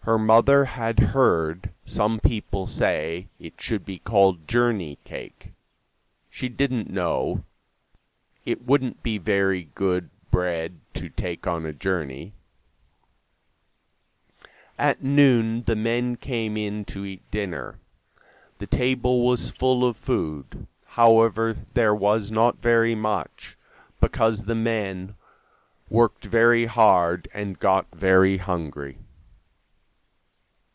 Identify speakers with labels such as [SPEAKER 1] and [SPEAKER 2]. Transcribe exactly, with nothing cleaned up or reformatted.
[SPEAKER 1] Her mother had heard some people say it should be called journey cake. She didn't know. It wouldn't be very good bread to take on a journey. At noon the men came in to eat dinner. The table was full of food. However, there was not very much, because the men worked very hard and got very hungry.